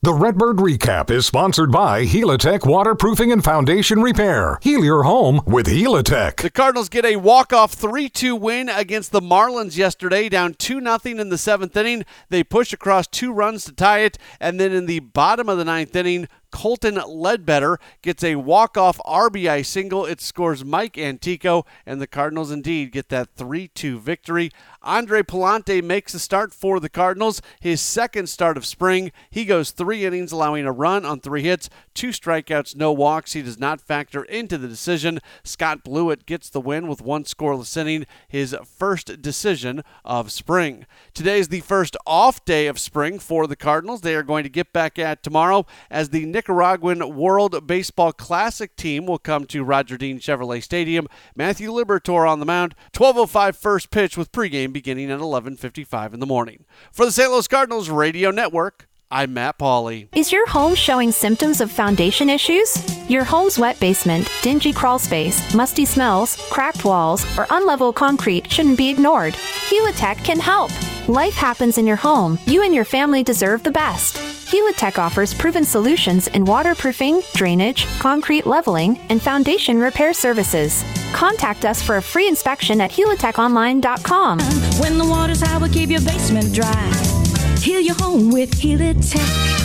The Redbird Recap is sponsored by Helitech Waterproofing and Foundation Repair. Heal your home with Helitech. The Cardinals get a walk-off 3-2 win against the Marlins yesterday, down 2-0 in the 7th inning. They push across 2 runs to tie it, and then in the bottom of the 9th inning, Colton Ledbetter gets a walk-off RBI single. It scores Mike Antico, and the Cardinals indeed get that 3-2 victory. Andre Palante makes a start for the Cardinals, his second start of spring. He goes 3 innings, allowing a run on 3 hits, 2 strikeouts, no walks. He does not factor into the decision. Scott Blewett gets the win with 1 scoreless inning, his first decision of spring. Today is the first off day of spring for the Cardinals. They are going to get back at tomorrow as the Nicaraguan World Baseball Classic team will come to Roger Dean Chevrolet Stadium. Matthew Liberatore on the mound. 12:05 first pitch with pregame beginning at 11:55 in the morning. For the St. Louis Cardinals Radio Network, I'm Matt Pauley. Is your home showing symptoms of foundation issues? Your home's wet basement, dingy crawl space, musty smells, cracked walls, or unlevel concrete shouldn't be ignored. Helitech can help. Life happens in your home. You and your family deserve the best. Helitech offers proven solutions in waterproofing, drainage, concrete leveling, and foundation repair services. Contact us for a free inspection at helitechonline.com. When the water's high, we'll keep your basement dry. Heal your home with Helitech.